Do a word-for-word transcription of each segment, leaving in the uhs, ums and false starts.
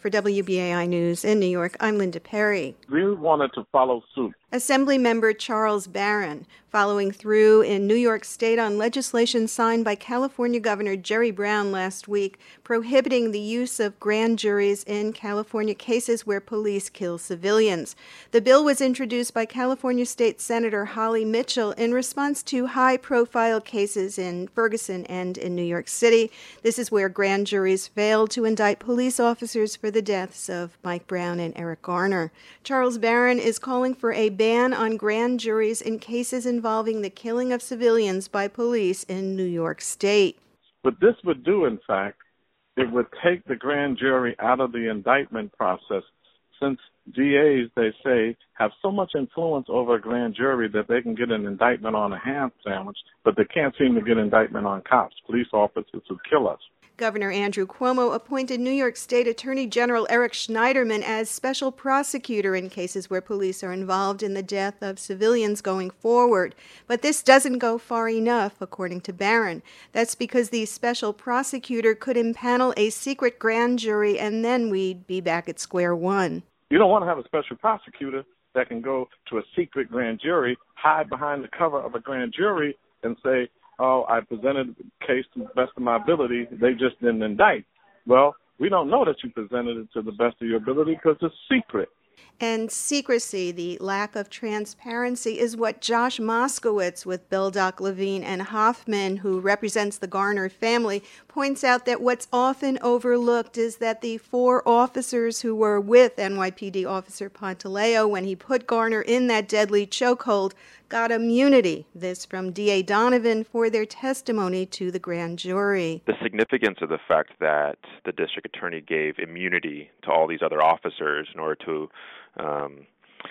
For W B A I News in New York, I'm Linda Perry. We wanted to follow suit. Assemblymember Charles Barron, following through in New York State on legislation signed by California Governor Jerry Brown last week, prohibiting the use of grand juries in California cases where police kill civilians. The bill was introduced by California State Senator Holly Mitchell in response to high-profile cases in Ferguson and in New York City. This is where grand juries failed to indict police officers for the deaths of Mike Brown and Eric Garner. Charles Barron is calling for a ban on grand juries in cases involving the killing of civilians by police in New York State. What this would do, in fact, it would take the grand jury out of the indictment process, since D As, they say, have so much influence over a grand jury that they can get an indictment on a ham sandwich, but they can't seem to get indictment on cops, police officers who kill us. Governor Andrew Cuomo appointed New York State Attorney General Eric Schneiderman as special prosecutor in cases where police are involved in the death of civilians going forward. But this doesn't go far enough, according to Barron. That's because the special prosecutor could impanel a secret grand jury, and then we'd be back at square one. You don't want to have a special prosecutor that can go to a secret grand jury, hide behind the cover of a grand jury, and say, oh, I presented the case to the best of my ability, they just didn't indict. Well, we don't know that you presented it to the best of your ability because it's secret. And secrecy, the lack of transparency, is what Josh Moskowitz with Bildock, Levine, and Hoffman, who represents the Garner family, points out that what's often overlooked is that the four officers who were with N Y P D Officer Pantaleo when he put Garner in that deadly chokehold got immunity. This from D A Donovan for their testimony to the grand jury. The significance of the fact that the district attorney gave immunity to all these other officers in order to um,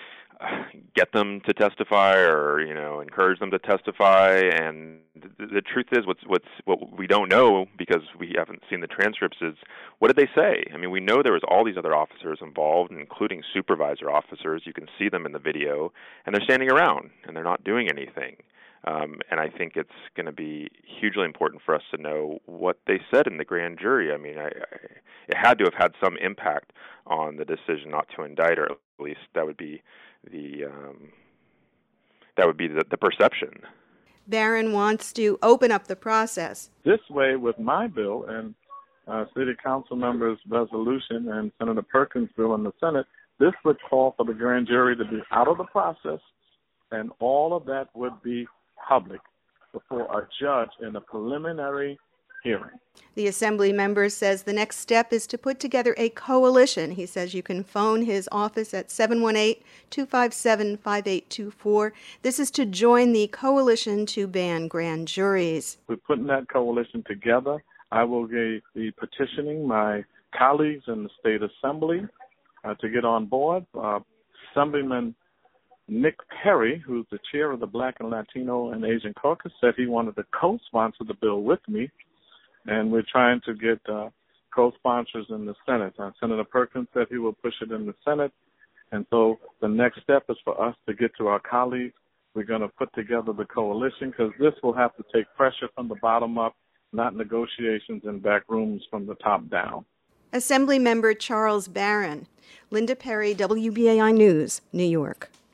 get them to testify, or you know, encourage them to testify. And the, the truth is, what's what's what we don't know because we haven't seen the transcripts is what did they say? I mean, we know there was all these other officers involved, including supervisor officers. You can see them in the video, and they're standing around and they're not doing anything. Um, and I think it's going to be hugely important for us to know what they said in the grand jury. I mean, I, I, it had to have had some impact on the decision not to indict, or at least that would be the um, that would be the, the perception. Barron wants to open up the process. This way, with my bill and uh, City Council members' resolution and Senator Perkins' bill in the Senate, this would call for the grand jury to be out of the process, and all of that would be public before a judge in a preliminary hearing. The Assembly member says the next step is to put together a coalition. He says you can phone his office at seven one eight, two five seven, five eight two four. This is to join the coalition to ban grand juries. We're putting that coalition together. I will be petitioning my colleagues in the State Assembly uh, to get on board. Uh, Assemblyman Nick Perry, who's the chair of the Black and Latino and Asian Caucus, said he wanted to co-sponsor the bill with me, and we're trying to get uh, co-sponsors in the Senate. Uh, Senator Perkins said he will push it in the Senate, and so the next step is for us to get to our colleagues. We're going to put together the coalition because this will have to take pressure from the bottom up, not negotiations in back rooms from the top down. Assembly member Charles Barron. Linda Perry, W B A I News, New York.